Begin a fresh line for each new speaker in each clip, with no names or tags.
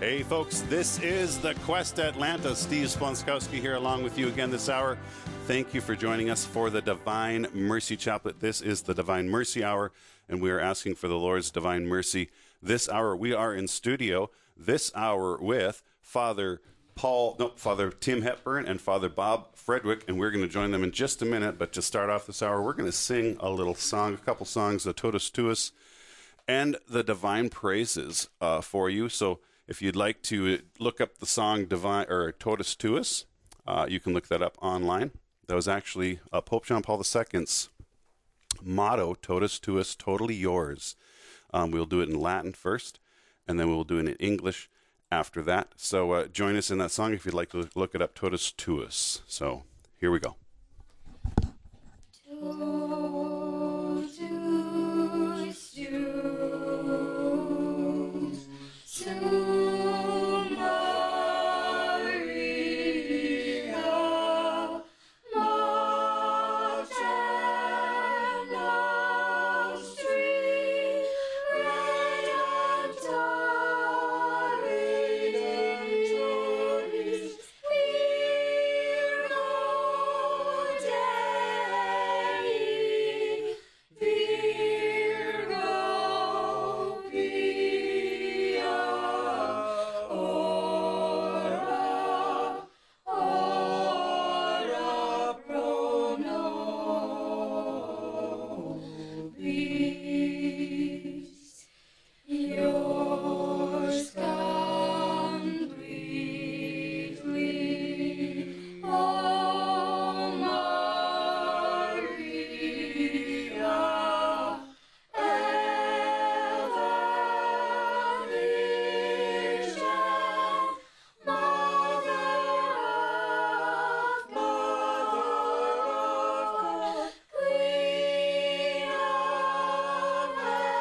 Hey folks, this is The Quest Atlanta. Steve Splonskowski here along with you again this hour. Thank you for joining us for the Divine Mercy Chaplet. This is the Divine Mercy Hour, and we are asking for the Lord's divine mercy. This hour we are in studio, this hour with Father Tim Hepburn and Father Bob Frederick, and we're going to join them in just a minute. But to start off this hour, we're going to sing a little song, a couple songs, the Totus Tuus and the Divine Praises for you. So if you'd like to look up the song Divine or Totus Tuus, you can look that up online. That was actually Pope John Paul II's motto, Totus Tuus, totally yours. We'll do it in Latin first, and then we'll do it in English after that. So join us in that song if you'd like to look it up, Totus Tuus. So here we go.
Totus Tuus, to Maria, Mater Nostri, Redemptoris, Virgo Dei, Virgo Pia, ora pro nobis. Yours completely, O Maria, ever Virgin, Mother of God, Queen of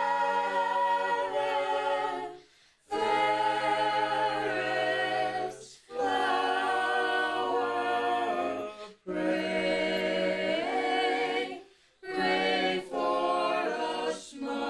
Heaven, fairest flower, pray for us,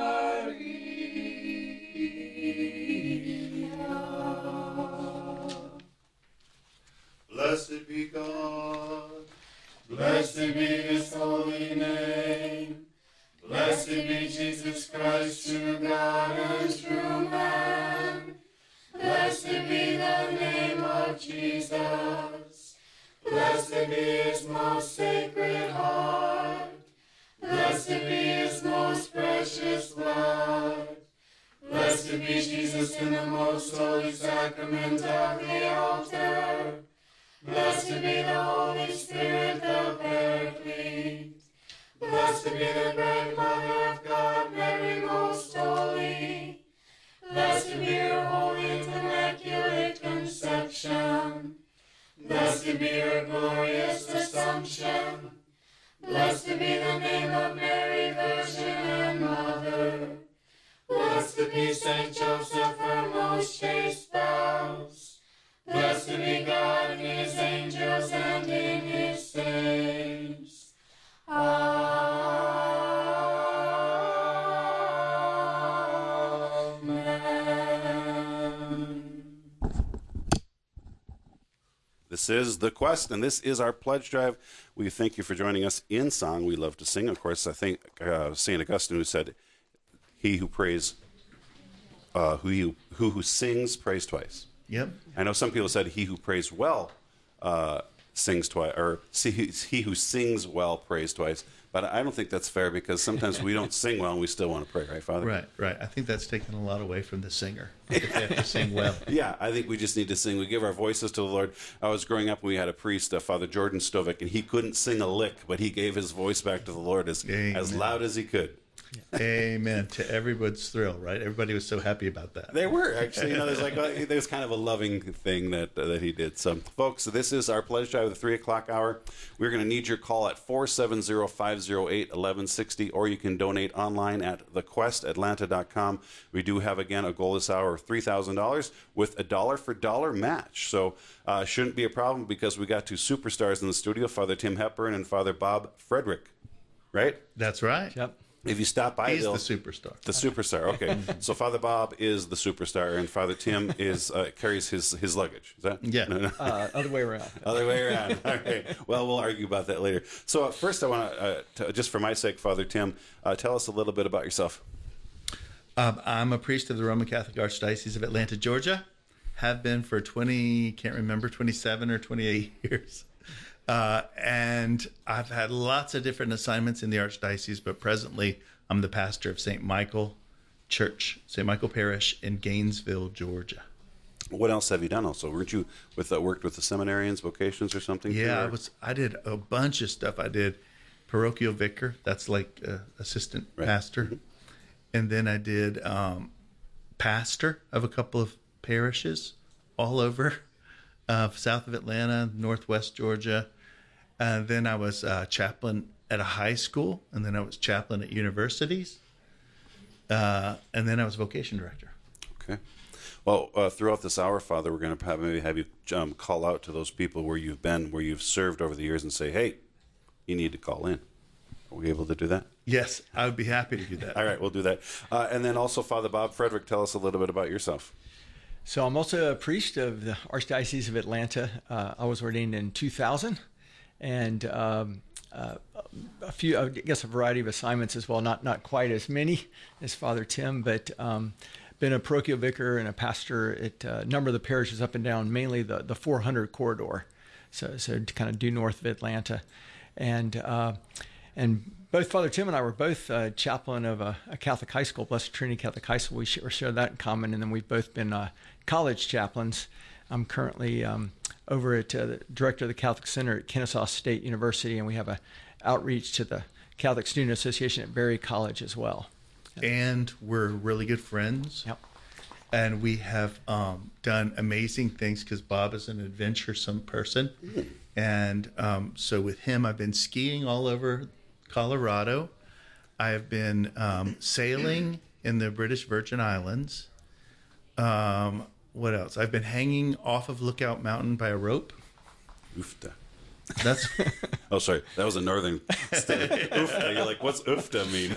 Maria.
Blessed be God, blessed be his holy name, blessed be Jesus Christ, true God and true man, blessed be the name of Jesus, blessed be his most sacred heart, blessed be his most precious blood, blessed be Jesus in the most holy sacrament of the altar, blessed be the Holy Spirit, the Paraclete. Blessed be the great Mother of God, Mary most holy. Blessed be her holy and immaculate conception. Blessed be her glorious assumption. Blessed be the name of Mary, Virgin and Mother. Blessed be Saint Joseph, her most chaste spouse. Blessed be God in his angels and in his saints. Amen.
This is The Quest, and this is our pledge drive. We thank you for joining us in song. We love to sing. Of course, I think St. Augustine, who said, he who prays, who sings, prays twice.
Yep.
I know some people said he who prays well sings twice, or he who sings well prays twice. But I don't think that's fair, because sometimes we don't sing well and we still want to pray, right, Father?
Right. I think that's taken a lot away from the singer, if they have to sing well.
Yeah, I think we just need to sing. We give our voices to the Lord. I was growing up and we had a priest, Father Jordan Stovic, and he couldn't sing a lick, but he gave his voice back to the Lord as loud as he could.
Amen. To everybody's thrill, right? Everybody was so happy about that.
They were, actually. There's kind of a loving thing that he did. So, folks, this is our pledge drive, the 3 o'clock hour. We're going to need your call at 470-508-1160, or you can donate online at thequestatlanta.com. We do have, again, a goal this hour of $3,000 with a dollar-for-dollar match. So, shouldn't be a problem, because we got two superstars in the studio, Father Tim Hepburn and Father Bob Frederick. Right?
That's right.
Yep.
If you stop by,
He's the superstar.
The superstar. Okay, so Father Bob is the superstar, and Father Tim is carries his luggage. Is that?
Yeah.
No.
Other way around.
Other way around. All right. Well, we'll argue about that later. So first, I want to, just for my sake, Father Tim, tell us a little bit about yourself.
I'm a priest of the Roman Catholic Archdiocese of Atlanta, Georgia. Have been for 27 or 28 years. And I've had lots of different assignments in the Archdiocese, but presently I'm the pastor of St. Michael Church, St. Michael Parish in Gainesville, Georgia.
What else have you done? Also, weren't you worked with the seminarians, vocations, or something?
Yeah,
too,
I did a bunch of stuff. I did parochial vicar. That's like assistant pastor. And then I did pastor of a couple of parishes all over south of Atlanta, northwest Georgia. Then I was chaplain at a high school, and then I was chaplain at universities. And then I was vocation director.
Okay. Well, throughout this hour, Father, we're going to maybe have you call out to those people where you've been, where you've served over the years, and say, hey, you need to call in. Are we able to do that?
Yes, I would be happy to do that.
All right, we'll do that. And then also, Father Bob Frederick, tell us a little bit about yourself.
So I'm also a priest of the Archdiocese of Atlanta. I was ordained in 2000, and a variety of assignments as well. Not quite as many as Father Tim, but been a parochial vicar and a pastor at a number of the parishes up and down, mainly the 400 corridor, so kind of due north of Atlanta, and both Father Tim and I were both chaplain of a Catholic high school, Blessed Trinity Catholic High School. We share that in common, and then we've both been college chaplains. I'm currently over at the director of the Catholic Center at Kennesaw State University, and we have a outreach to the Catholic Student Association at Berry College as well.
And we're really good friends.
Yep.
And we have done amazing things because Bob is an adventuresome person. And so with him, I've been skiing all over Colorado. I have been sailing in the British Virgin Islands. What else? I've been hanging off of Lookout Mountain by a rope.
Oofta.
That's
Oh, sorry. That was a northern state. Oofta. You're like, what's oofta mean?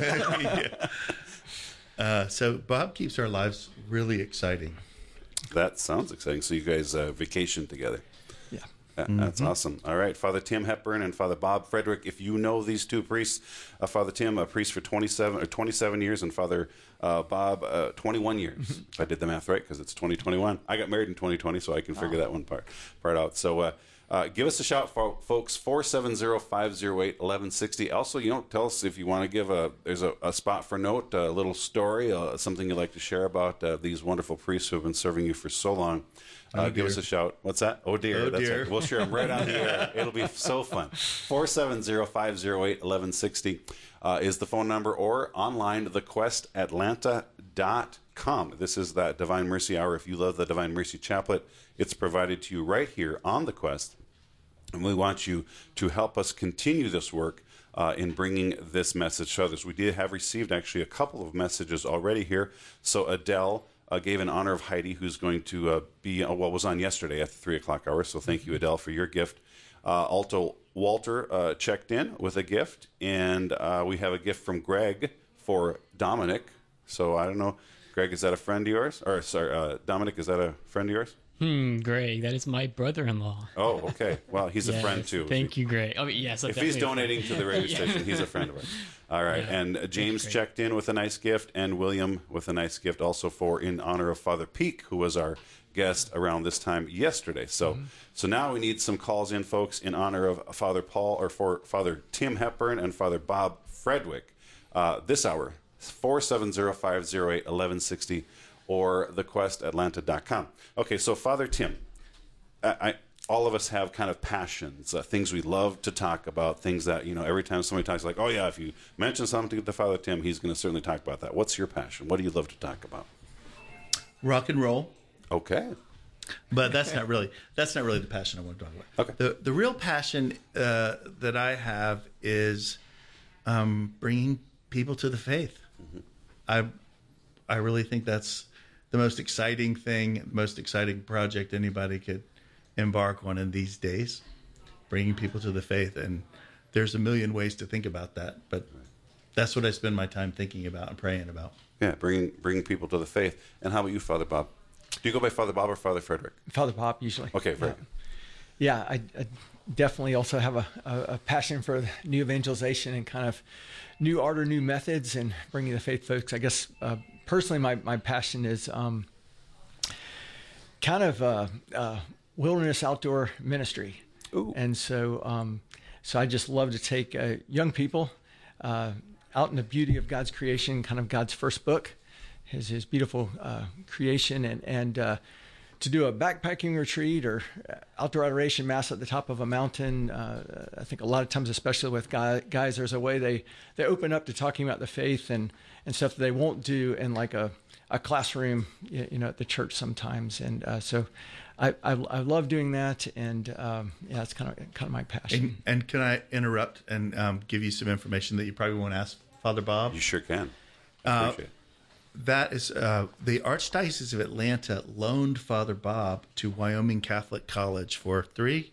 so Bob keeps our lives really exciting.
That sounds exciting. So you guys vacation together.
Yeah.
That's awesome. All right, Father Tim Hepburn and Father Bob Frederick. If you know these two priests, Father Tim, a priest for 27 years, and Father Bob, 21 years. If I did the math right, because it's 2021. I got married in 2020, so I can figure that one part out. So give us a shout, folks. 470-508-1160. Also, tell us if you want to give there's a spot for note, a little story, something you'd like to share about these wonderful priests who have been serving you for so long. Give us a shout. What's that? Oh, dear. That's
dear.
Right. We'll share them right on the air. It'll be so fun. 470-508-1160 is the phone number, or online, thequestatlanta.com. This is that Divine Mercy Hour. If you love the Divine Mercy Chaplet, it's provided to you right here on The Quest. And we want you to help us continue this work in bringing this message to others. We did have received actually a couple of messages already here. So Adele gave in honor of Heidi, who's going to be, was on yesterday at the 3 o'clock hour. So thank you, Adele, for your gift. Also, Walter checked in with a gift, and we have a gift from Greg for Dominic. So I don't know, Greg, is that a friend of yours? Or sorry, Dominic, is that a friend of yours?
Greg, that is my brother-in-law.
Oh, okay. Well, he's a friend
Yes,
too.
Thank you, Greg. Oh, yes.
If he's donating to the radio station, he's a friend of ours. All right.
Yeah.
And James checked in with a nice gift, and William with a nice gift also in honor of Father Peak, who was our guest around this time yesterday. So so now we need some calls in, folks, in honor of Father Paul, or for Father Tim Hepburn and Father Bob Frederick. This hour, 470-508-1160 or thequestatlanta.com. Okay, so Father Tim, all of us have kind of passions, things we love to talk about, things that, every time somebody talks, like, oh yeah, if you mention something to Father Tim, he's going to certainly talk about that. What's your passion? What do you love to talk about?
Rock and roll.
Okay.
But that's not really the passion I want to talk about.
Okay.
The real passion that I have is bringing people to the faith. I really think that's the most exciting thing, the most exciting project anybody could embark on in these days, bringing people to the faith. And there's a million ways to think about that, but that's what I spend my time thinking about and praying about.
Yeah, bringing people to the faith. And how about you, Father Bob? Do you go by Father Bob or Father Frederick?
Father Pop usually.
Okay, very good.
Yeah, I definitely also have a passion for new evangelization and kind of new art or new methods and bringing the faith folks. I guess personally, my passion is kind of wilderness outdoor ministry.
Ooh.
And so I just love to take young people out in the beauty of God's creation, kind of God's first book, his beautiful creation, and to do a backpacking retreat or outdoor adoration mass at the top of a mountain. I think a lot of times, especially with guys, there's a way they open up to talking about the faith and stuff that they won't do in like a classroom, at the church sometimes. And so I love doing that. And it's kind of my passion.
And can I interrupt and give you some information that you probably won't ask Father Bob?
You sure can. Appreciate it.
That is the Archdiocese of Atlanta loaned Father Bob to Wyoming Catholic College for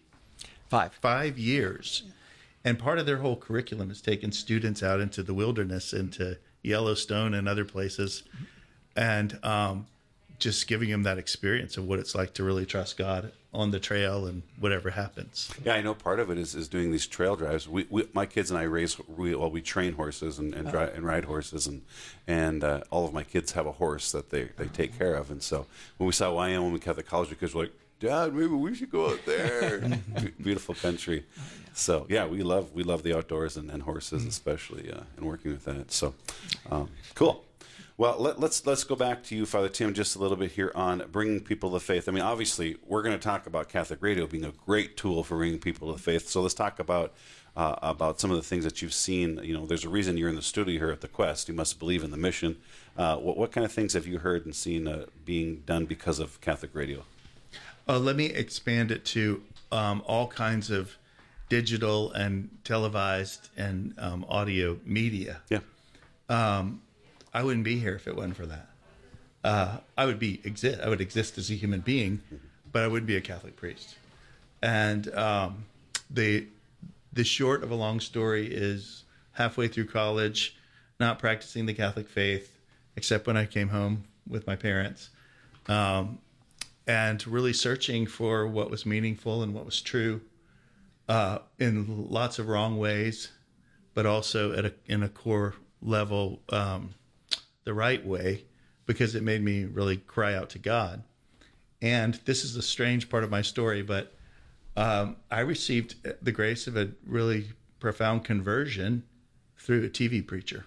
5 years. And part of their whole curriculum is taking students out into the wilderness, into Yellowstone and other places, and just giving them that experience of what it's like to really trust God on the trail and whatever happens.
Yeah, I know part of it is doing these trail drives. My kids and I we train horses and ride horses, and all of my kids have a horse that they take care of. And so when we saw Wyoming Catholic College, because we're like, Dad, maybe we should go out there. Beautiful country. So yeah, we love the outdoors and horses, especially, and working with that. So cool. Well, let's go back to you, Father Tim, just a little bit here on bringing people to faith. I mean, obviously, we're going to talk about Catholic radio being a great tool for bringing people to faith. So let's talk about some of the things that you've seen. There's a reason you're in the studio here at the Quest. You must believe in the mission. What kind of things have you heard and seen being done because of Catholic radio?
Let me expand it to all kinds of digital and televised and audio media.
Yeah.
I wouldn't be here if it wasn't for that. I would exist as a human being, but I wouldn't be a Catholic priest. And the short of a long story is halfway through college, not practicing the Catholic faith, except when I came home with my parents, and really searching for what was meaningful and what was true in lots of wrong ways, but also in a core level, the right way, because it made me really cry out to God. And this is a strange part of my story, but I received the grace of a really profound conversion through a TV preacher.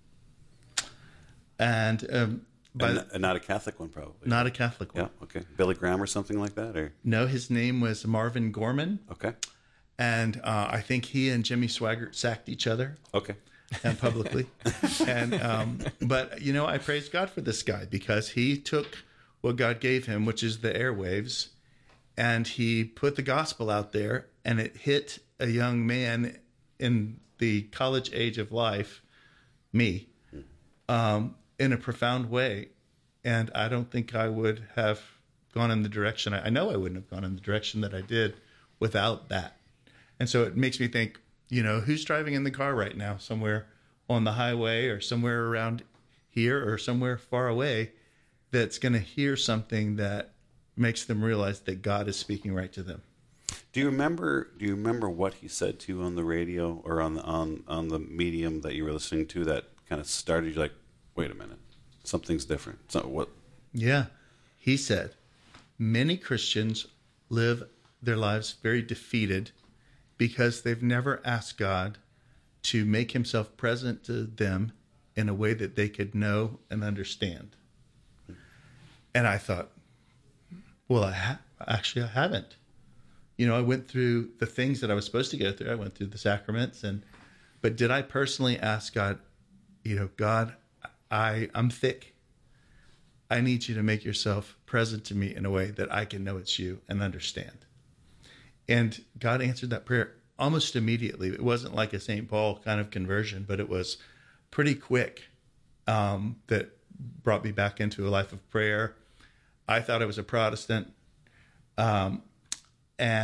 And
not a Catholic one, probably.
Not a Catholic one.
Yeah, okay. Billy Graham or something like that? Or
No, his name was Marvin Gorman.
Okay.
And I think he and Jimmy Swaggart sacked each other.
Okay.
And publicly. But, I praise God for this guy, because he took what God gave him, which is the airwaves, and he put the gospel out there, and it hit a young man in the college age of life, me, in a profound way. And I don't think I would have gone in the direction, I know I wouldn't have gone in the direction that I did without that. And so it makes me think, who's driving in the car right now, somewhere on the highway or somewhere around here or somewhere far away, that's going to hear something that makes them realize that God is speaking right to them.
Do you remember what he said to you on the radio or on the medium that you were listening to that kind of started you like, wait a minute, something's different? So what?
Yeah. He said, many Christians live their lives very defeated because they've never asked God to make himself present to them in a way that they could know and understand. And I thought, well, I haven't. I went through the things that I was supposed to go through. I went through the sacraments, but did I personally ask God, God, I'm thick. I need you to make yourself present to me in a way that I can know it's you and understand. And God answered that prayer almost immediately. It wasn't like a St. Paul kind of conversion, but it was pretty quick, that brought me back into a life of prayer. I thought I was a Protestant, but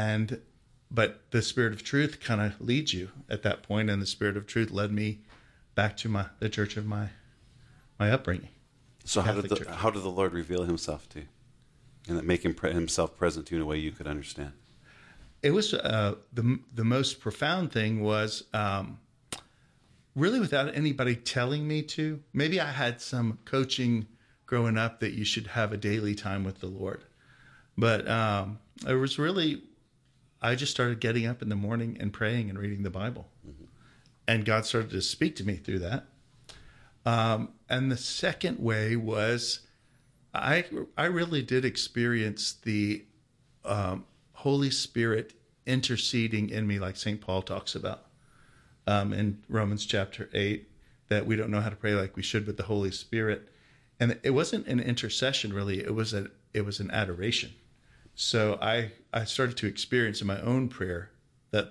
the Spirit of Truth kind of leads you at that point, and the Spirit of Truth led me back to the church of my upbringing.
So
Catholic church.
how did the Lord reveal himself to you? And make himself present to you in a way you could understand?
It was the most profound thing was really without anybody telling me to. Maybe I had some coaching growing up that you should have a daily time with the Lord. But it was really, I just started getting up in the morning and praying and reading the Bible. Mm-hmm. And God started to speak to me through that. And the second way was I really did experience the Holy Spirit interceding in me, like St. Paul talks about in Romans chapter 8, that we don't know how to pray like we should with the Holy Spirit. And it wasn't an intercession, really. It was an adoration. So I started to experience in my own prayer that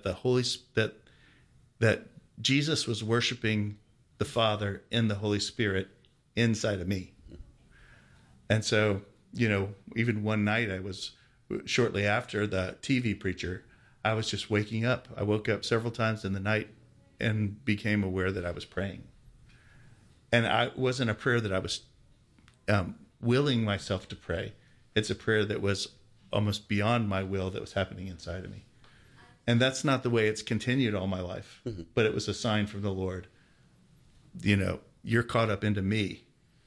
that Jesus was worshiping the Father in the Holy Spirit inside of me. And so, even one night shortly after the TV preacher, I was just waking up. I woke up several times in the night and became aware that I was praying. And it wasn't a prayer that I was willing myself to pray. It's a prayer that was almost beyond my will that was happening inside of me. And that's not the way it's continued all my life. Mm-hmm. But it was a sign from the Lord. You're caught up into me.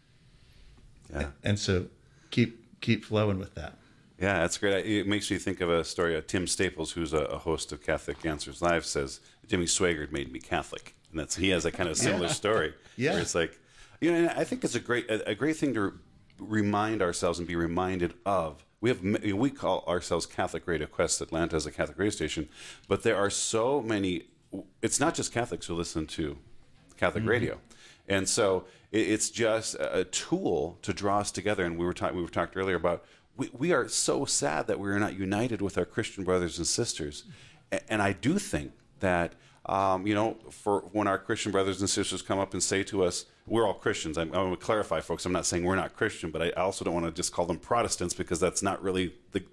Yeah. And so keep flowing with that.
Yeah, that's great. It makes me think of a story of Tim Staples, who's a host of Catholic Answers Live, says, Jimmy Swaggart made me Catholic. And he has a kind of similar story. Yeah. Where it's like, and I think it's a great thing to remind ourselves and be reminded of. We call ourselves Catholic Radio Quest Atlanta as a Catholic radio station, but there are so many. It's not just Catholics who listen to Catholic mm-hmm. radio, and so it's just a tool to draw us together. And we were talked earlier about we are so sad that we are not united with our Christian brothers and sisters, and I do think that for when our Christian brothers and sisters come up and say to us, we're all Christians. I'm going to clarify, folks. I'm not saying we're not Christian, but I also don't want to just call them Protestants because that's not really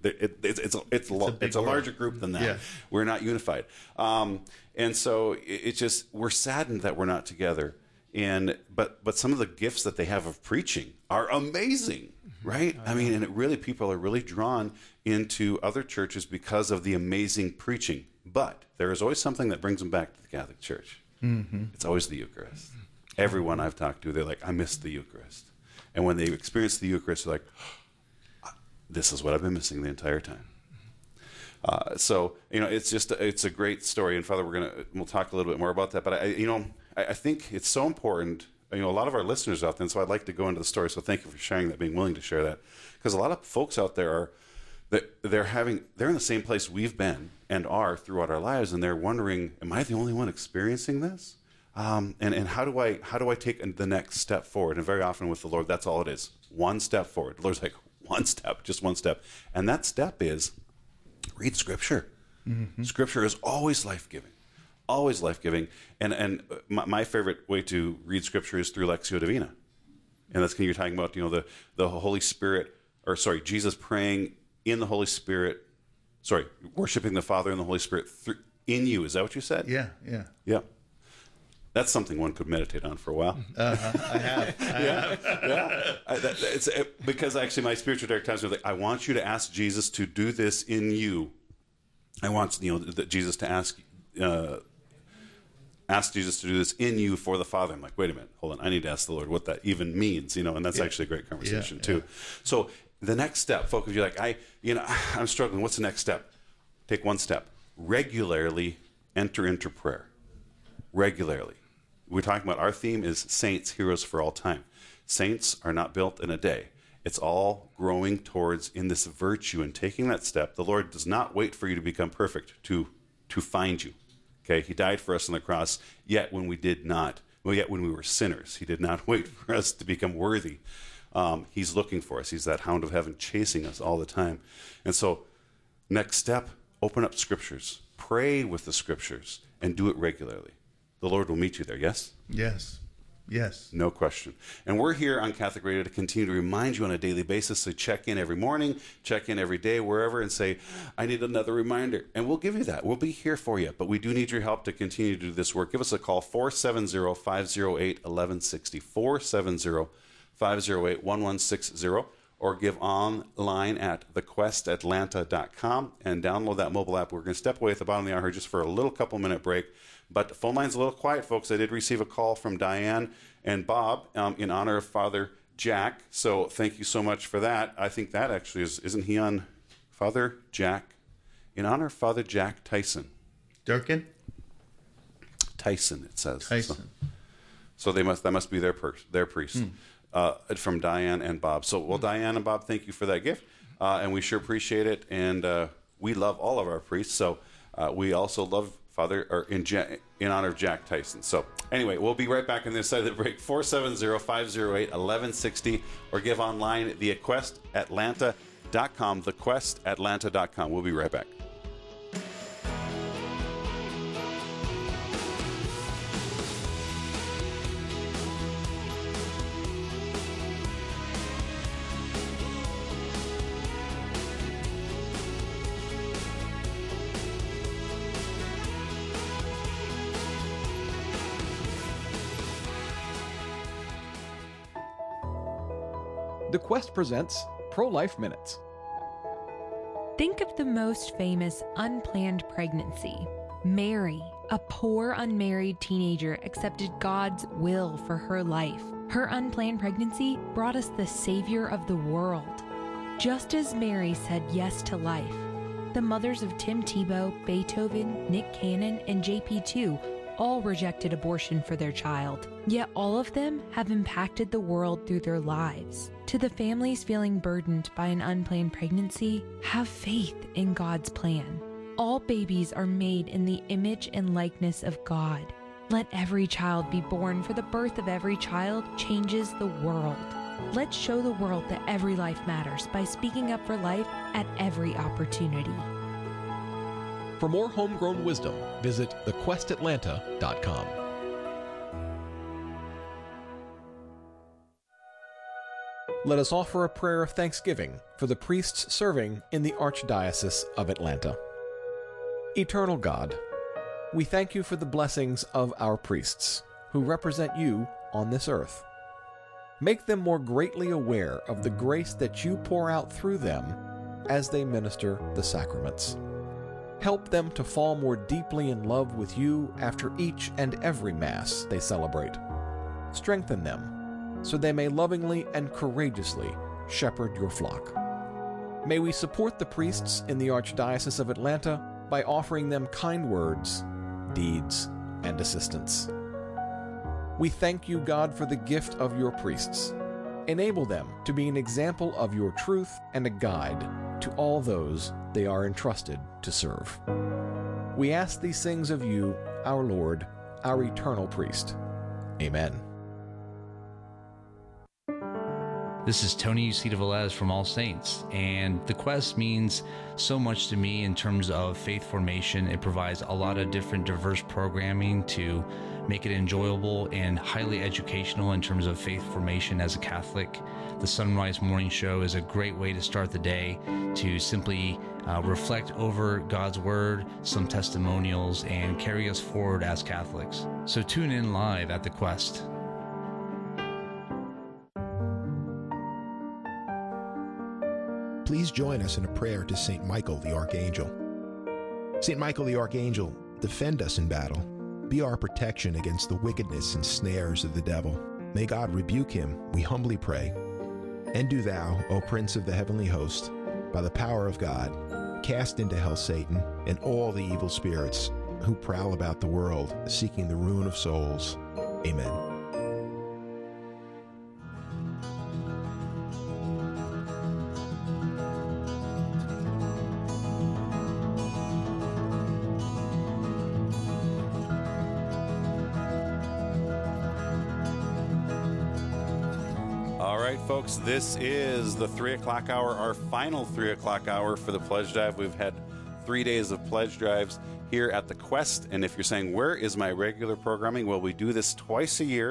it's a larger group than that. Yeah. We're not unified, and so it's just we're saddened that we're not together. But some of the gifts that they have of preaching are amazing, right? I mean, and people are really drawn into other churches because of the amazing preaching. But there is always something that brings them back to the Catholic Church. Mm-hmm. It's always the Eucharist. Everyone I've talked to, they're like, I miss the Eucharist. And when they experience the Eucharist, they're like, this is what I've been missing the entire time. So it's a great story. And Father, we'll talk a little bit more about that. But I think it's so important. A lot of our listeners out there, and so I'd like to go into the story. So thank you for sharing that, being willing to share that, because a lot of folks out there they're in the same place we've been and are throughout our lives, and they're wondering, am I the only one experiencing this? And how do I take the next step forward? And very often with the Lord, that's all it is. One step forward. The Lord's like, one step, just one step. And that step is read Scripture. Mm-hmm. Scripture is always life-giving. Always life-giving. And my favorite way to read Scripture is through Lectio Divina. And that's when you're talking about, the Holy Spirit, Jesus praying in the Holy Spirit, worshiping the Father and the Holy Spirit in you. Is that what you said?
Yeah.
Yeah. That's something one could meditate on for a while.
I have.
Yeah. Because actually my spiritual director tells me, like, I want you to ask Jesus to do this in you. I want Jesus to ask Jesus to do this in you for the Father. I'm like, wait a minute, hold on. I need to ask the Lord what that even means, and that's actually a great conversation too. So the next step, folks, if you're like, I'm struggling. What's the next step? Take one step. Regularly enter into prayer. Regularly. We're talking about our theme is saints, heroes for all time. Saints are not built in a day. It's all growing towards in this virtue and taking that step. The Lord does not wait for you to become perfect to find you. Okay, He died for us on the cross. Yet when we were sinners, He did not wait for us to become worthy. He's looking for us. He's that hound of heaven chasing us all the time. And so, next step, open up Scriptures. Pray with the Scriptures and do it regularly. The Lord will meet you there, yes?
Yes. Yes.
No question. And we're here on Catholic Radio to continue to remind you on a daily basis to check in every morning, check in every day, wherever, and say, I need another reminder. And we'll give you that. We'll be here for you. But we do need your help to continue to do this work. Give us a call, 470-508-1160, 470-508-1160, or give online at thequestatlanta.com and download that mobile app. We're going to step away at the bottom of the hour here just for a little couple-minute break. But the phone line's a little quiet, folks. I did receive a call from Diane and Bob in honor of Father Jack. So thank you so much for that. I think that actually isn't he on Father Jack? In honor of Father Jack Tyson.
Durkin?
Tyson, it says.
Tyson.
So that must be their priest. From Diane and Bob. So, well, Diane and Bob, thank you for that gift. And we sure appreciate it. And we love all of our priests. So we also love in honor of Jack Tyson. So anyway, we'll be right back on this side of the break. 470-508-1160, or give online at thequestatlanta.com, thequestatlanta.com. We'll be right back.
The Quest presents Pro-Life Minutes.
Think of the most famous unplanned pregnancy. Mary, a poor unmarried teenager, accepted God's will for her life. Her unplanned pregnancy brought us the Savior of the world. Just as Mary said yes to life, the mothers of Tim Tebow, Beethoven, Nick Cannon, and JP2 all rejected abortion for their child. Yet all of them have impacted the world through their lives. To the families feeling burdened by an unplanned pregnancy, have faith in God's plan. All babies are made in the image and likeness of God. Let every child be born, for the birth of every child changes the world. Let's show the world that every life matters by speaking up for life at every opportunity.
For more homegrown wisdom, visit thequestatlanta.com. Let us offer a prayer of thanksgiving for the priests serving in the Archdiocese of Atlanta. Eternal God, we thank you for the blessings of our priests, who represent you on this earth. Make them more greatly aware of the grace that you pour out through them as they minister the sacraments. Help them to fall more deeply in love with you after each and every Mass they celebrate. Strengthen them so they may lovingly and courageously shepherd your flock. May we support the priests in the Archdiocese of Atlanta by offering them kind words, deeds, and assistance. We thank you, God, for the gift of your priests. Enable them to be an example of your truth and a guide to all those they are entrusted to serve. We ask these things of you, our Lord, our eternal priest. Amen.
This is Tony Ucita Velez from All Saints, and the Quest means so much to me in terms of faith formation. It provides a lot of different diverse programming to make it enjoyable and highly educational in terms of faith formation as a Catholic. The Sunrise Morning Show is a great way to start the day, to simply reflect over God's Word, some testimonials, and carry us forward as Catholics. So tune in live at the Quest.
Please join us in a prayer to St. Michael the Archangel. St. Michael the Archangel, defend us in battle. Be our protection against the wickedness and snares of the devil. May God rebuke him, we humbly pray. And do thou, O Prince of the heavenly host, by the power of God, cast into hell Satan and all the evil spirits who prowl about the world, seeking the ruin of souls. Amen.
All right, folks, this is the 3 o'clock hour, our final 3 o'clock hour for the pledge drive. We've had 3 days of pledge drives here at the Quest. And if you're saying, where is my regular programming? Well, we do this twice a year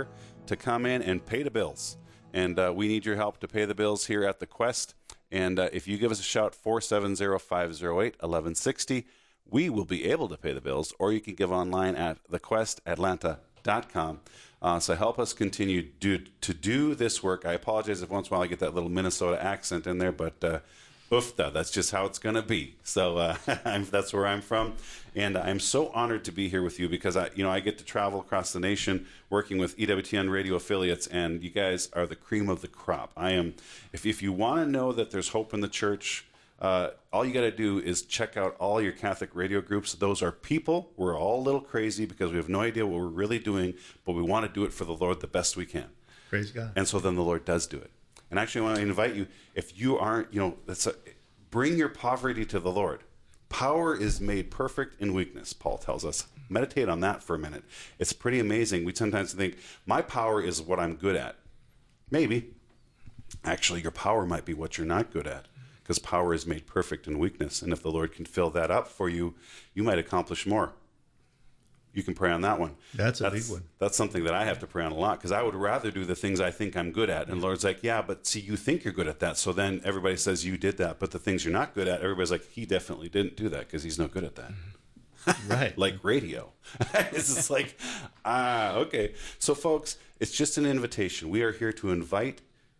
to come in and pay the bills. And we need your help to pay the bills here at the Quest. And if you give us a shout, 470-508-1160, we will be able to pay the bills, or you can give online at thequestatlanta.com. So help us continue to do this work. I apologize if once in a while I get that little Minnesota accent in there, but oofda, that's just how it's going to be. So that's where I'm from, and I'm so honored to be here with you because I get to travel across the nation working with EWTN radio affiliates, and you guys are the cream of the crop. I am. If you want to know that there's hope in the church, all you got to do is check out all your Catholic radio groups. Those are people. We're all a little crazy because we have no idea what we're really doing, but we want to do it for the Lord the best we can.
Praise God.
And so then the Lord does do it. And actually, I want to invite you, if you aren't, bring your poverty to the Lord. Power is made perfect in weakness, Paul tells us. Meditate on that for a minute. It's pretty amazing. We sometimes think, my power is what I'm good at. Maybe. Actually, your power might be what you're not good at, because power is made perfect in weakness. And if the Lord can fill that up for you, you might accomplish more. You can pray on that one.
That's a big one.
That's something that I have to pray on a lot, because I would rather do the things I think I'm good at. And the Lord's like, yeah, but see, you think you're good at that. So then everybody says you did that. But the things you're not good at, everybody's like, he definitely didn't do that because he's no good at that.
Right.
Like radio. It's just like, okay. So folks, it's just an invitation. We are here to invite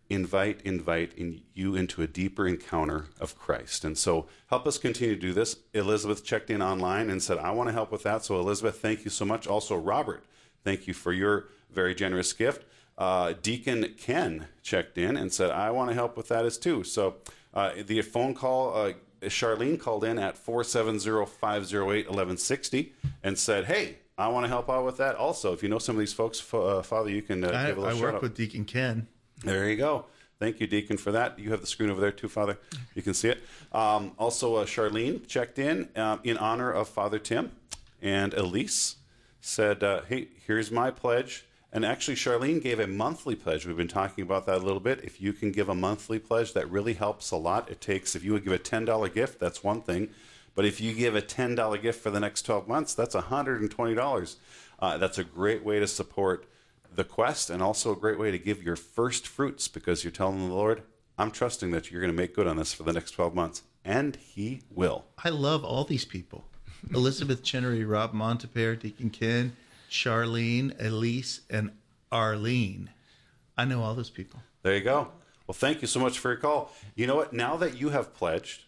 you into a deeper encounter of Christ. And so help us continue to do this. Elizabeth checked in online and said, I want to help with that. So Elizabeth, thank you so much. Also, Robert, thank you for your very generous gift. Deacon Ken checked in and said, I want to help with that as too. So the phone call, Charlene called in at 470-508-1160 and said, hey, I want to help out with that. Also, if you know some of these folks, Father, you can give a little shout out.
I work with Deacon Ken.
There you go. Thank you, Deacon, for that. You have the screen over there too, Father. You can see it. Also, Charlene checked in honor of Father Tim. And Elise said, hey, here's my pledge. And actually, Charlene gave a monthly pledge. We've been talking about that a little bit. If you can give a monthly pledge, that really helps a lot. If you would give a $10 gift, that's one thing. But if you give a $10 gift for the next 12 months, that's $120. That's a great way to support the Quest, and also a great way to give your first fruits, because you're telling the Lord, I'm trusting that you're going to make good on this for the next 12 months. And he will.
I love all these people. Elizabeth Chenery, Rob Montepere, Deacon Ken, Charlene, Elise, and Arlene. I know all those people.
There you go. Well, thank you so much for your call. You know what? Now that you have pledged,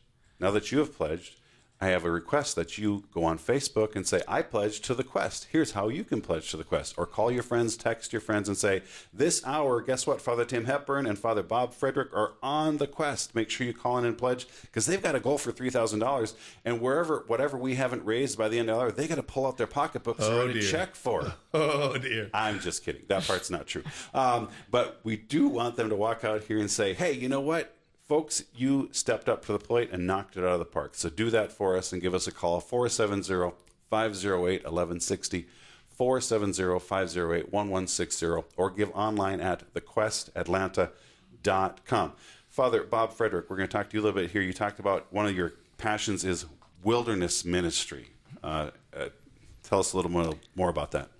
I have a request that you go on Facebook and say, I pledge to the Quest. Here's how you can pledge to the Quest. Or call your friends, text your friends, and say, this hour, guess what? Father Tim Hepburn and Father Bob Frederick are on the Quest. Make sure you call in and pledge, because they've got a goal for $3,000. And whatever we haven't raised by the end of the hour, they got to pull out their pocketbooks and write a check for.
Oh, dear.
I'm just kidding. That part's not true. But we do want them to walk out here and say, hey, you know what? Folks, you stepped up to the plate and knocked it out of the park. So do that for us and give us a call, 470-508-1160, 470-508-1160, or give online at thequestatlanta.com. Father Bob Frederick, we're going to talk to you a little bit here. You talked about one of your passions is wilderness ministry. Tell us a little more about that.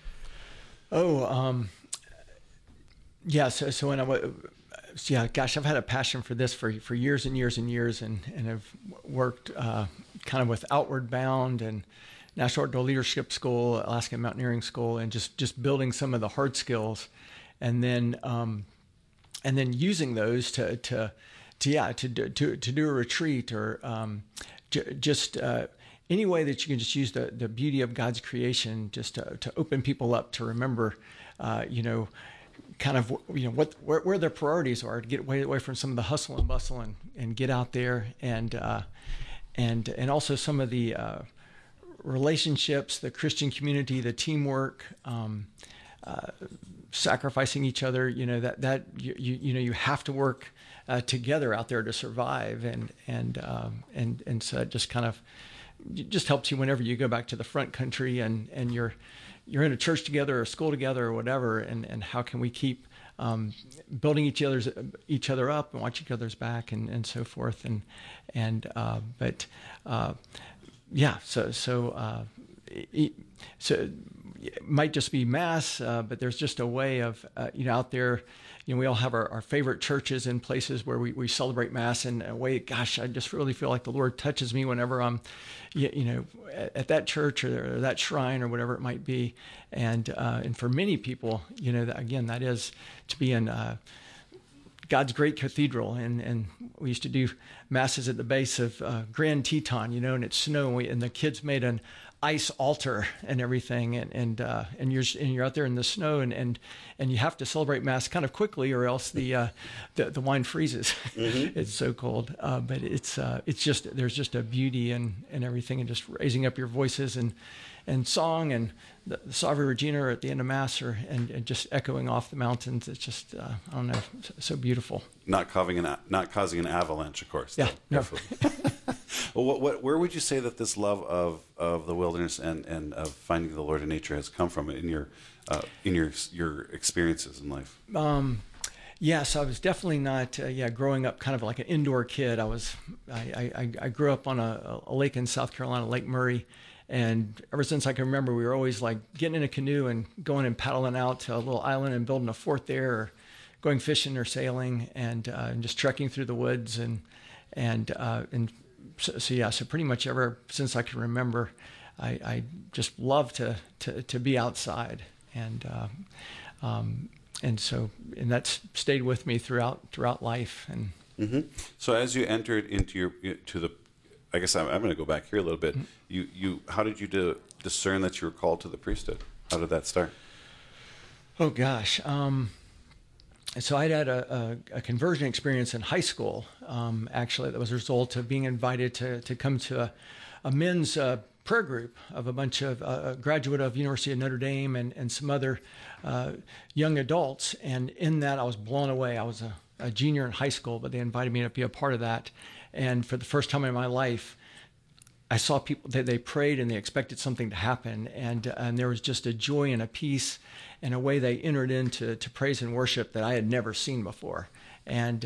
Yeah, so when I've had a passion for this for years and years and years, and have worked kind of with Outward Bound and National Outdoor Leadership School, Alaska Mountaineering School, and just building some of the hard skills, and then using those to do a retreat, or just any way that you can just use the beauty of God's creation, just to open people up to remember, where their priorities are, to get away from some of the hustle and bustle and get out there, and also some of the relationships, the Christian community, the teamwork, sacrificing each other. You have to work together out there to survive, and so it just kind of just helps you whenever you go back to the front country and you're in a church together or school together or whatever, and how can we keep building each other up and watch each other's back and so forth, so it might just be Mass, but there's just a way of, out there, we all have our favorite churches and places where we celebrate Mass in a way. Gosh, I just really feel like the Lord touches me whenever I'm, at that church or that shrine or whatever it might be. And for many people, that is to be in God's great cathedral. And we used to do Masses at the base of Grand Teton, and it's snow, and the kids made an ice altar and everything, and you're out there in the snow, and you have to celebrate Mass kind of quickly, or else the wine freezes. Mm-hmm. It's so cold, but it's just, there's just a beauty and everything, and just raising up your voices and song, and the Salve Regina at the end of Mass, and just echoing off the mountains. It's just I don't know, so beautiful.
Not causing an avalanche, of course.
Yeah, no.
Well, where would you say that this love of the wilderness and of finding the Lord in nature has come from in your experiences in life?
So I was definitely not. Growing up kind of like an indoor kid. I grew up on a lake in South Carolina, Lake Murray, and ever since I can remember, we were always like getting in a canoe and going and paddling out to a little island and building a fort there, or going fishing or sailing, and just trekking through the woods So pretty much ever since I can remember, I just love to be outside, and that's stayed with me throughout life. And
mm-hmm. So as you entered into I guess I'm going to go back here a little bit. You how did you discern that you were called to the priesthood? How did that start?
Oh gosh. So I'd had a conversion experience in high school, actually, that was a result of being invited to come to a men's prayer group of a bunch of graduate of University of Notre Dame and some other young adults. And in that, I was blown away. I was a junior in high school, but they invited me to be a part of that. And for the first time in my life, I saw people, they prayed and they expected something to happen. And there was just a joy and a peace and a way they entered into praise and worship that I had never seen before. And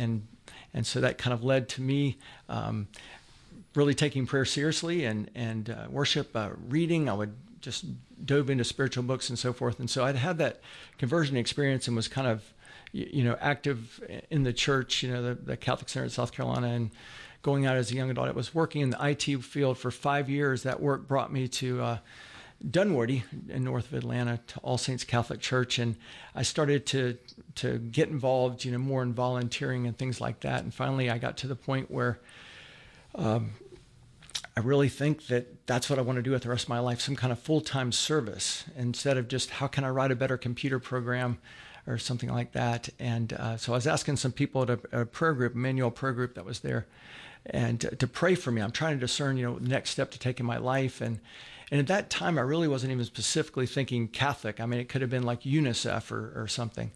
so that kind of led to me really taking prayer seriously and worship, reading. I would just dove into spiritual books and so forth. And so I'd had that conversion experience and was kind of, active in the church, the Catholic Center in South Carolina, and going out as a young adult. I was working in the IT field for 5 years. That work brought me to Dunwoody in north of Atlanta, to All Saints Catholic Church, and I started to get involved, more in volunteering and things like that. And finally, I got to the point where I really think that that's what I want to do with the rest of my life, some kind of full-time service, instead of just how can I write a better computer program or something like that. And so I was asking some people at a prayer group, Emmanuel prayer group that was there, and to pray for me. I'm trying to discern, the next step to take in my life. And at that time, I really wasn't even specifically thinking Catholic. I mean, it could have been like UNICEF or something.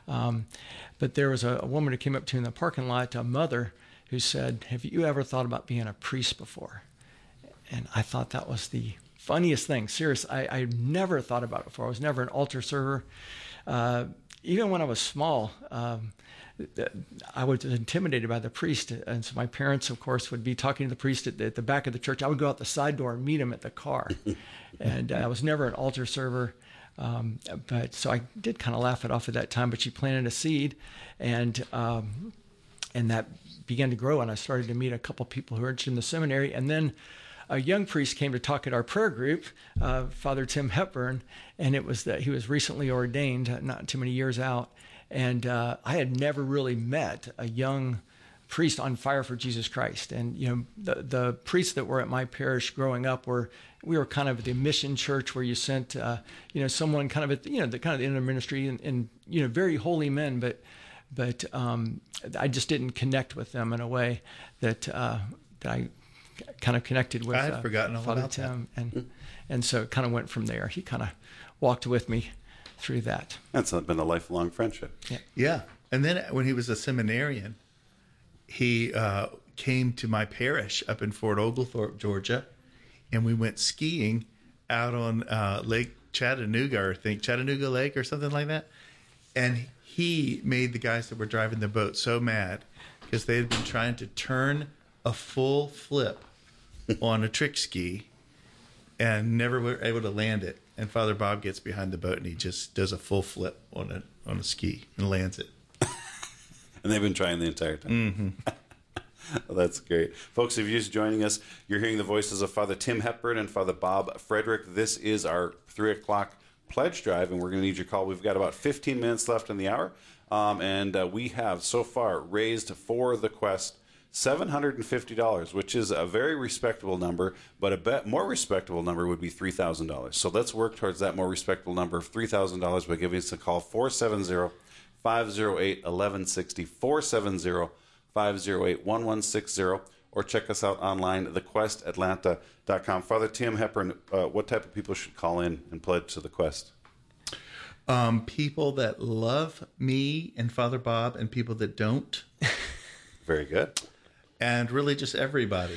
But there was a woman who came up to me in the parking lot, a mother, who said, "Have you ever thought about being a priest before?" And I thought that was the funniest thing. Serious, I never thought about it before. I was never an altar server. Even when I was small, I was intimidated by the priest. And so my parents, of course, would be talking to the priest at the back of the church. I would go out the side door and meet him at the car. And I was never an altar server. But so I did kind of laugh it off at that time, but she planted a seed, and that began to grow. And I started to meet a couple people who were interested in the seminary. And then a young priest came to talk at our prayer group, Father Tim Hepburn, and it was that he was recently ordained, not too many years out. And I had never really met a young priest on fire for Jesus Christ. And, the priests that were at my parish growing up we were kind of the mission church where you sent, someone kind of at, the kind of the end of ministry and very holy men, but I just didn't connect with them in a way that I kind of connected with.
I had forgotten all
Father
about
Tim, and so it kind of went from there. He kind of walked with me through that.
That's been a lifelong friendship.
Yeah. And then when he was a seminarian, he came to my parish up in Fort Oglethorpe, Georgia, and we went skiing out on Lake Chattanooga, I think, Chattanooga Lake or something like that. And he made the guys that were driving the boat so mad because they had been trying to turn a full flip on a trick ski, and never were able to land it. And Father Bob gets behind the boat and he just does a full flip on a ski and lands it.
And they've been trying the entire time. Well, that's great. Folks, if you're just joining us, you're hearing the voices of Father Tim Hepburn and Father Bob Frederick. This is our 3 o'clock pledge drive, and we're going to need your call. We've got about 15 minutes left in the hour, and we have so far raised for the quest $750, which is a very respectable number, but a more respectable number would be $3,000. So let's work towards that more respectable number of $3,000 by giving us a call, 470-508-1160, 470-508-1160, or check us out online, thequestatlanta.com. Father Tim Hepburn, what type of people should call in and pledge to the quest?
People that love me and Father Bob and people that don't.
Very good.
And really just everybody,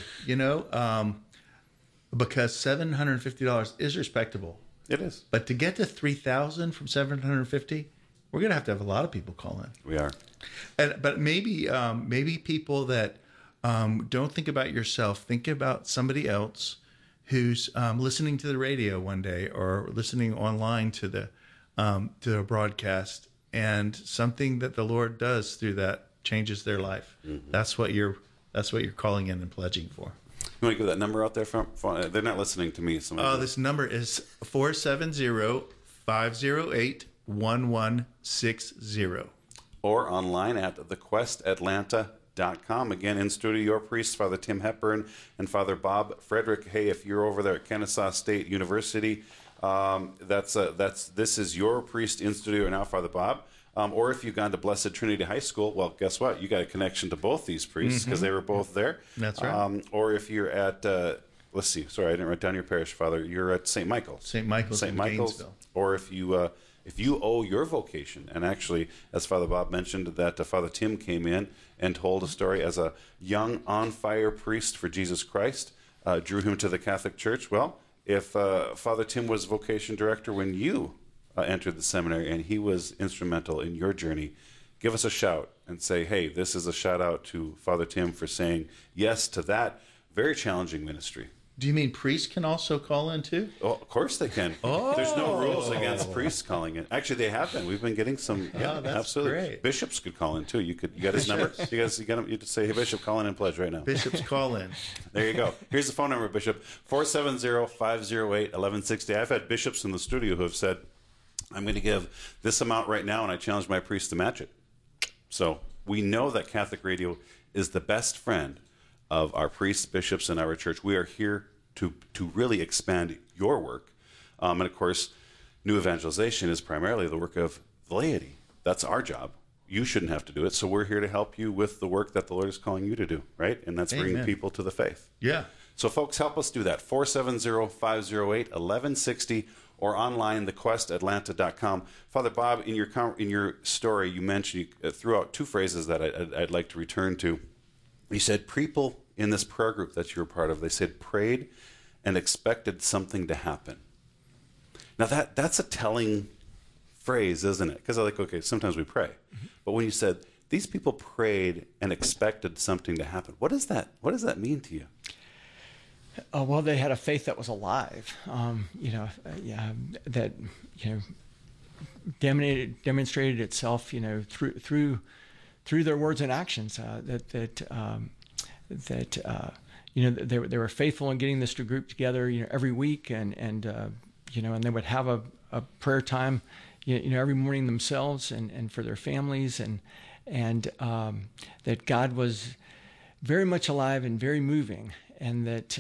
because $750 is respectable.
It is.
But to get to $3,000 from $750, we're going to have a lot of people call in.
We are.
But maybe people that don't think about yourself, think about somebody else who's listening to the radio one day or listening online to the broadcast, and something that the Lord does through that changes their life. Mm-hmm. That's what you're calling in and pledging for.
You want to give that number out there? They're not listening to me.
This number is 470-508-1160.
Or online at thequestatlanta.com. Again, in studio, your priests, Father Tim Hepburn and Father Bob Frederick. Hey, if you're over there at Kennesaw State University, this is your priest in studio now, Father Bob. Or if you've gone to Blessed Trinity High School, well, guess what? You got a connection to both these priests because they were both there.
That's right.
Or if you're at, let's see, sorry, I didn't write down your parish, Father. You're at St. Michael's.
St. Michael's in Gainesville.
Or if you owe your vocation, and actually, as Father Bob mentioned, that Father Tim came in and told a story as a young, on-fire priest for Jesus Christ, drew him to the Catholic Church. Well, if Father Tim was vocation director when you entered the seminary and he was instrumental in your journey, give us a shout and say, hey, this is a shout out to Father Tim for saying yes to that very challenging ministry.
Do you mean priests can also call in too?
Oh, of course they can.
Oh.
There's no rules against priests calling in. Actually, they have been. We've been getting some. Yeah,
that's
absolutely.
Great.
Bishops could call in too. You got his number. You got him. You just say, "Hey, Bishop, call in and pledge right now."
Bishops call in.
There you go. Here's the phone number, Bishop: 470-508-1160. I've had bishops in the studio who have said, "I'm going to give this amount right now," and I challenge my priest to match it. So we know that Catholic radio is the best friend of our priests, bishops, and our church. We are here to really expand your work. And of course, new evangelization is primarily the work of the laity. That's our job. You shouldn't have to do it. So we're here to help you with the work that the Lord is calling you to do, right? And that's bringing people to the faith.
Yeah.
So folks, help us do that. 470-508-1160 or online, thequestatlanta.com. Father Bob, in your story, you mentioned, you threw out two phrases that I'd like to return to. You said people in this prayer group that you were part of, they said prayed and expected something to happen. Now that's a telling phrase, isn't it? Because okay, sometimes we pray. But when you said these people prayed and expected something to happen, what does that mean to you?
Well, they had a faith that was alive, that demonstrated itself, through their words and actions. They were faithful in getting this group together, every week, and they would have a prayer time, every morning themselves and for their families, and that God was very much alive and very moving, and that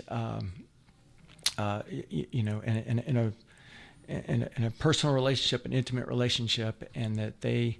in a personal relationship, an intimate relationship, and that they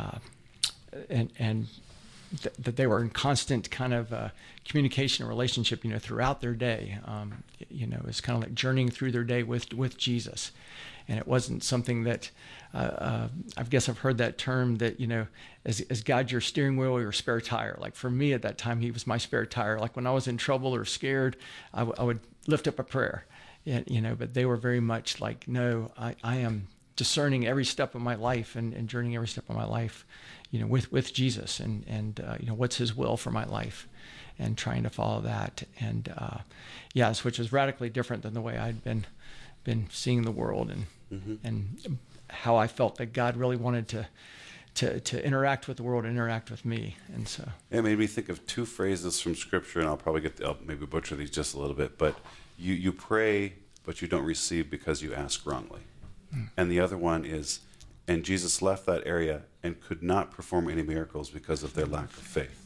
that they were in constant kind of communication and relationship, throughout their day. It's kind of like journeying through their day with Jesus. And it wasn't something that, I guess I've heard that term that, as God your steering wheel or your spare tire. Like for me at that time, he was my spare tire. Like when I was in trouble or scared, I would lift up a prayer, but they were very much like, no, I am discerning every step of my life and journeying every step of my life, with Jesus and what's his will for my life. and trying to follow that. And yes, which is radically different than the way I'd been seeing the world and how I felt that God really wanted to interact with the world, interact with me. And so
it made me think of two phrases from Scripture, and I'll probably I'll maybe butcher these just a little bit, but you pray, but you don't receive because you ask wrongly. And the other one is, and Jesus left that area and could not perform any miracles because of their lack of faith.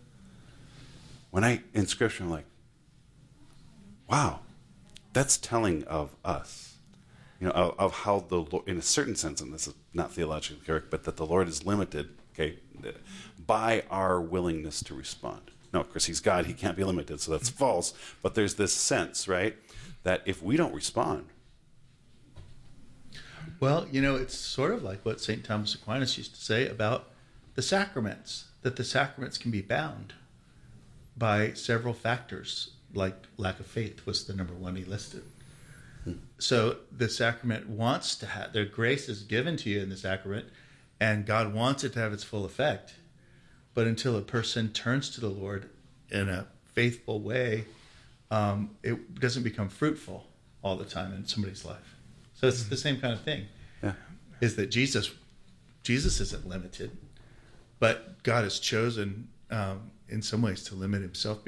In Scripture, I'm like, wow, that's telling of us, of how the Lord, in a certain sense, and this is not theologically correct, but that the Lord is limited, by our willingness to respond. No, of course, he's God, he can't be limited, so that's false. But there's this sense, right, that if we don't respond.
Well, it's sort of like what St. Thomas Aquinas used to say about the sacraments, that the sacraments can be bound by several factors, like lack of faith was the number one he listed. So the sacrament wants to have, their grace is given to you in the sacrament, and God wants it to have its full effect. But until a person turns to the Lord in a faithful way, it doesn't become fruitful all the time in somebody's life. So it's the same kind of thing.
Yeah.
Is that Jesus isn't limited, but God has chosen in some ways to limit himself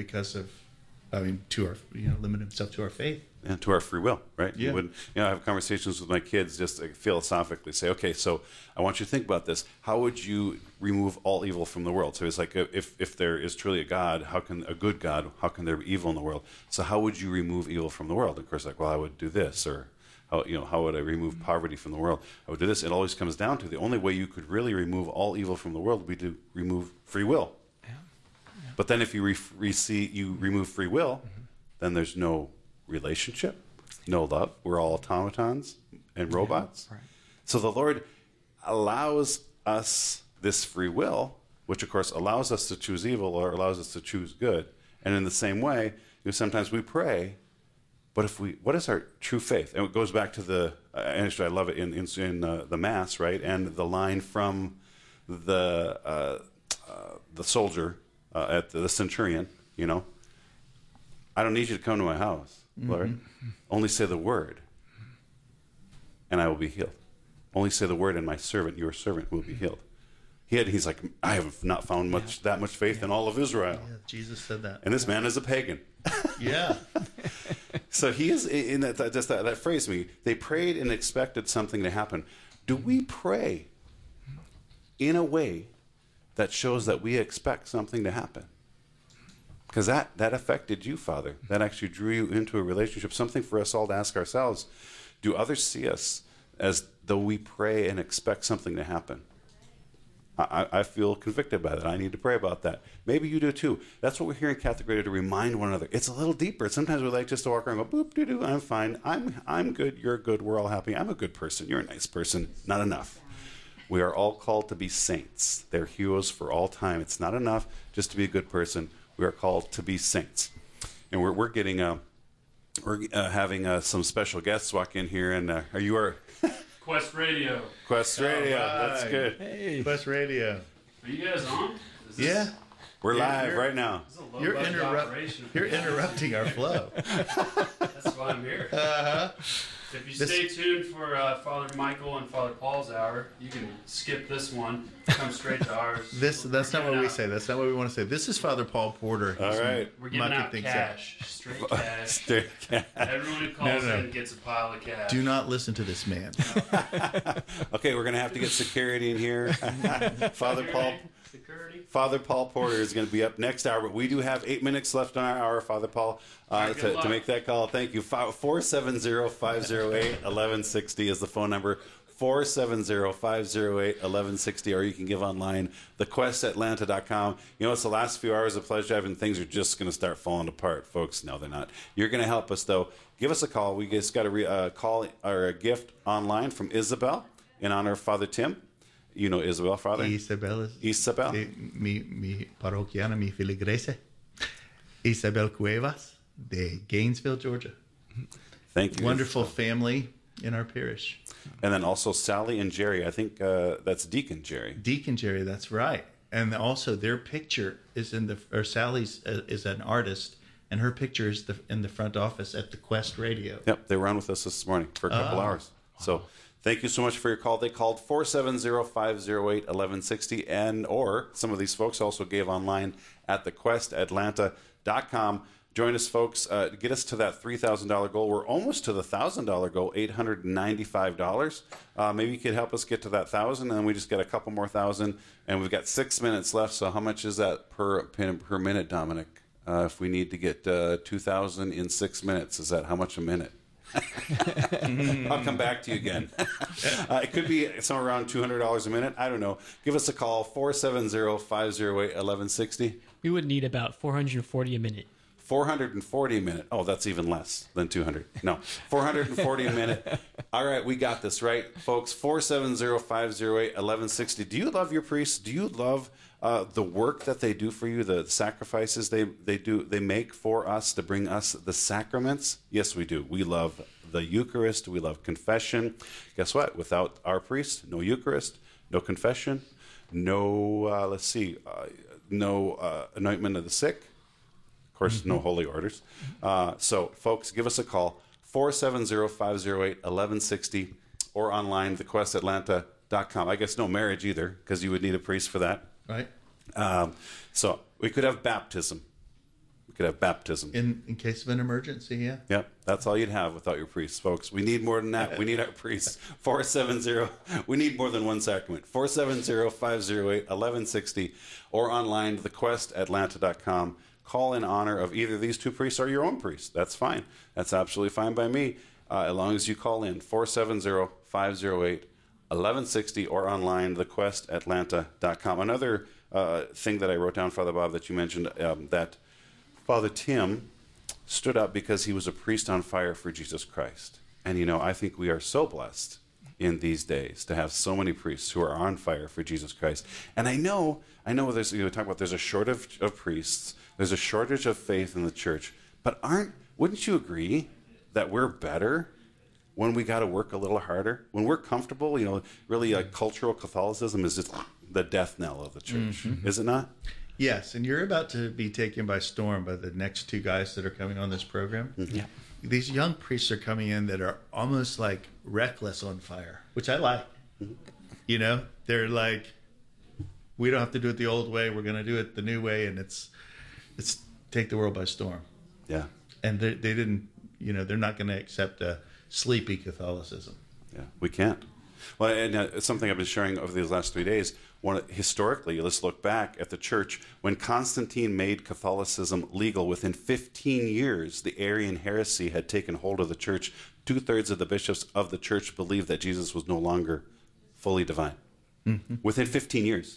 limit himself to our faith.
And to our free will, right?
Yeah.
I have conversations with my kids just philosophically say, okay, so I want you to think about this. How would you remove all evil from the world? So it's like, if there is truly a God, how can there be evil in the world? So how would you remove evil from the world? Of course, I would do this, or how would I remove poverty from the world? I would do this. It always comes down to the only way you could really remove all evil from the world would be to remove free will. Yeah. Yeah. But then if you remove free will, then there's no relationship, no love. We're all automatons and robots.
Right.
So the Lord allows us this free will, which of course allows us to choose evil or allows us to choose good. And in the same way, sometimes we pray, but what is our true faith? And it goes back to actually I love it in the Mass, right? And the line from the soldier at the centurion, I don't need you to come to my house, Lord. Mm-hmm. Only say the word, and I will be healed. Only say the word, and your servant, will be healed. He's like, I have not found that much faith in all of Israel.
Yeah, Jesus said that.
And this man is a pagan.
Yeah.
So he is in that phrase. They prayed and expected something to happen. Do we pray in a way that shows that we expect something to happen? Because that affected you, Father. That actually drew you into a relationship. Something for us all to ask ourselves: do others see us as though we pray and expect something to happen? I feel convicted by that. I need to pray about that. Maybe you do too. That's what we're here in Catholic Radio, to remind one another. It's a little deeper. Sometimes we like just to walk around and go, boop, doo-doo, I'm fine. I'm good, you're good, we're all happy. I'm a good person, you're a nice person. Not enough. We are all called to be saints. They're heroes for all time. It's not enough just to be a good person. We are called to be saints. And we're having some special guests walk in here. And are you our...
Quest Radio.
Quest Radio.
Right.
That's good.
Hey.
Quest Radio.
Are you guys on?
Yeah.
We're live right now.
This is a
You're
low-budget operation.
interrupting our flow.
That's why I'm here.
Uh-huh.
If you stay tuned for Father Michael and Father Paul's hour, you can skip this one, come straight to ours.
That's not what we say. That's not what we want to say. This is Father Paul Porter.
All right.
We're giving out cash. Straight cash.
Straight cash.
Everyone who calls in gets a pile of cash.
Do not listen to this man.
Okay, we're going to have to get security in here. Father Paul Porter is going to be up next hour, but we do have 8 minutes left on our hour, Father Paul, to make that call. Thank you. 470-508-1160 is the phone number. 470-508-1160, or you can give online, thequestatlanta.com. It's the last few hours of pledge drive, and things are just going to start falling apart, folks. No, they're not. You're going to help us, though. Give us a call. We just got a call or a gift online from Isabel in honor of Father Tim. You know Isabel, Father?
Isabel.
Mi parroquiana, mi filigrese. Isabel Cuevas de Gainesville, Georgia.
Thank you.
Wonderful family in our parish.
And then also Sally and Jerry. I think that's Deacon Jerry.
Deacon Jerry, that's right. And also their picture is or Sally's is an artist, and her picture is in the front office at the Quest Radio.
Yep, they were on with us this morning for a couple hours. So thank you so much for your call. They called 470-508-1160, and or some of these folks also gave online at thequestatlanta.com. Join us, folks. Get us to that $3,000 goal. We're almost to the $1,000 goal, $895. Maybe you could help us get to that 1,000, and then we just get a couple more thousand. And we've got 6 minutes left. So how much is that per minute, Dominic? If we need to get 2,000 in 6 minutes, is that how much a minute? I'll come back to you again. It could be somewhere around $200 a minute. I don't know. Give us a call, 470-508-1160.
We would need about 440 a minute.
440 a minute. Oh, that's even less than 200. No, 440 a minute. All right, we got this, right, folks? 470-508-1160. Do you love your priests? Do you love the work that they do for you, the sacrifices they make for us to bring us the sacraments? Yes, we do. We love the Eucharist. We love confession. Guess what? Without our priests, no Eucharist, no confession, no, no anointment of the sick. Of course, no holy orders. So, folks, give us a call, 470-508-1160, or online, thequestatlanta.com. I guess no marriage either, because you would need a priest for that.
Right.
So, we could have baptism.
In case of an emergency, yeah.
Yep, that's all you'd have without your priests, folks. We need more than that. We need our priests. 470, we need more than one sacrament. 470-508-1160, or online, thequestatlanta.com. Call in honor of either these two priests or your own priest. That's fine. That's absolutely fine by me, as long as you call in 470-508-1160 or online, thequestatlanta.com. Another thing that I wrote down, Father Bob, that you mentioned, that Father Tim stood up because he was a priest on fire for Jesus Christ. And, you know, I think we are so blessed in these days to have so many priests who are on fire for Jesus Christ. And I know there's, you know, talk about there's a shortage of priests. There's a shortage of faith in the church, but wouldn't you agree that we're better when we got to work a little harder? When we're comfortable, you know, really cultural Catholicism is just the death knell of the church, is it not?
Yes, and you're about to be taken by storm by the next two guys that are coming on this program.
Yeah.
These young priests are coming in that are almost like reckless on fire, which I like. You know, they're like, we don't have to do it the old way. We're going to do it the new way, and it's take the world by storm.
Yeah.
And they didn't, you know, they're not going to accept a sleepy Catholicism.
Yeah, we can't. Well, and it's something I've been sharing over these last 3 days. Historically, let's look back at the church. When Constantine made Catholicism legal, within 15 years, the Arian heresy had taken hold of the church. 2/3 of the bishops of the church believed that Jesus was no longer fully divine. Within 15 years.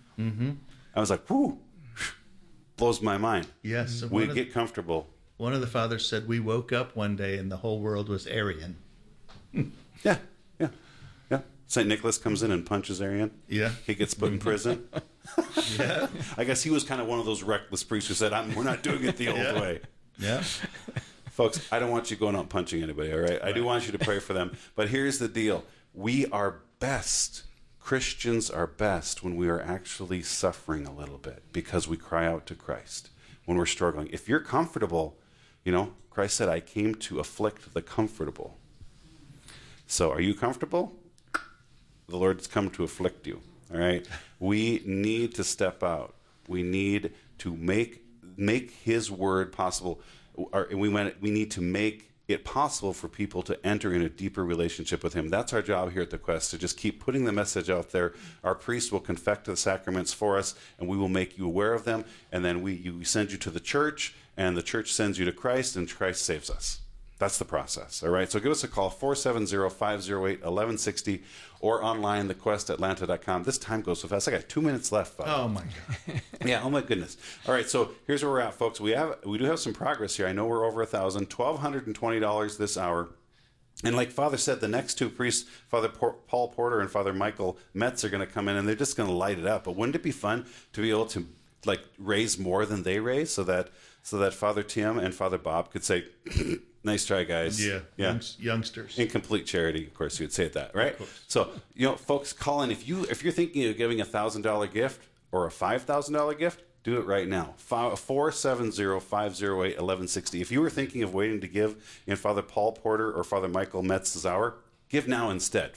I was like, whoo, blows my mind.
Yes. So
we get comfortable.
One of the fathers said, we woke up one day and the whole world was Arian.
Yeah. St. Nicholas comes in and punches Arian.
Yeah.
He gets put in prison.
Yeah.
I guess he was kind of one of those reckless priests who said, we're not doing it the old way.
Yeah.
Folks, I don't want you going out punching anybody, all right? I do want you to pray for them. But here's the deal. We are best. Christians are best when we are actually suffering a little bit because we cry out to Christ when we're struggling. If you're comfortable, you know, Christ said, I came to afflict the comfortable. So are you comfortable? The Lord's come to afflict you, all right? We need to step out. We need to make His word possible. We need to make it possible for people to enter in a deeper relationship with Him. That's our job here at the Quest, to just keep putting the message out there. Our priest will confect the sacraments for us, and we will make you aware of them, and then we send you to the church, and the church sends you to Christ, and Christ saves us. That's the process, all right? So give us a call, 470-508-1160, or online, thequestatlanta.com. This time goes so fast. I got 2 minutes left, Father.
Oh, my God.
Yeah, oh, my goodness. All right, so here's where we're at, folks. We do have some progress here. I know we're over 1,000, $1,220 this hour. And like Father said, the next two priests, Father Paul Porter and Father Michael Metz, are going to come in, and they're just going to light it up. But wouldn't it be fun to be able to raise more than they raise, so that Father Tim and Father Bob could say, nice try, guys.
Yeah. Youngsters.
In complete charity, of course, you would say that, right? So, you know, folks, call in. If you're thinking of giving $1,000 gift, or a $5,000 gift, do it right now. 470-508-1160. If you were thinking of waiting to give in Father Paul Porter or Father Michael Metz's hour, give now instead.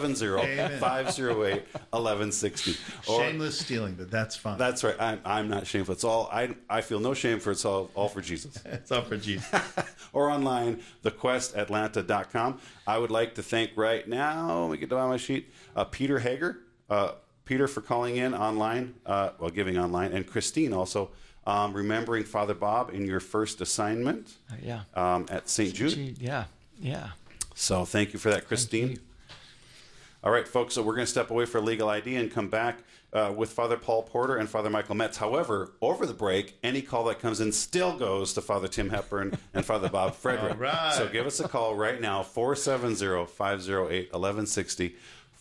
470-508-1160.
Shameless stealing, but that's fine.
That's right. I'm not shameful. It's all I feel no shame for. It's all for Jesus.
It's all for Jesus.
Or online, thequestatlanta.com. I would like to thank right now, let me get down my sheet, Peter Hager. Peter for calling in online, giving online, and Christine also remembering Father Bob in your first assignment at St. Jude.
Yeah.
So thank you for that, Christine. All right, folks, so we're going to step away for legal ID and come back with Father Paul Porter and Father Michael Metz. However, over the break, any call that comes in still goes to Father Tim Hepburn and Father Bob Frederick.
All right.
So give us a call right now, 470-508-1160,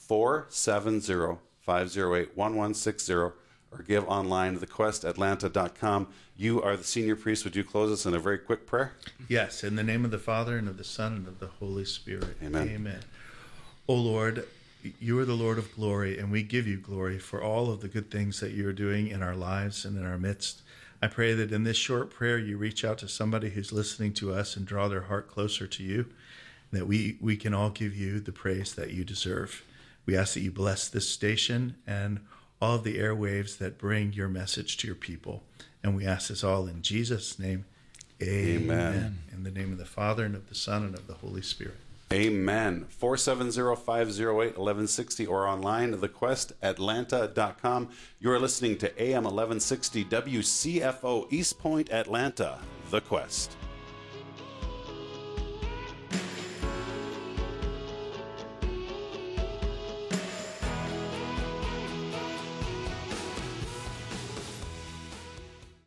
470-508-1160, or give online to thequestatlanta.com. You are the senior priest. Would you close us in a very quick prayer?
Yes, in the name of the Father, and of the Son, and of the Holy Spirit.
Amen.
Amen. O Lord, you are the Lord of glory, and we give you glory for all of the good things that you are doing in our lives and in our midst. I pray that in this short prayer you reach out to somebody who's listening to us and draw their heart closer to you, that we can all give you the praise that you deserve. We ask that you bless this station and all of the airwaves that bring your message to your people. And we ask this all in Jesus' name. Amen. In the name of the Father, and of the Son, and of the Holy Spirit.
Amen. 470-508-1160 or online at thequestatlanta.com. You are listening to AM 1160 WCFO East Point, Atlanta, The Quest.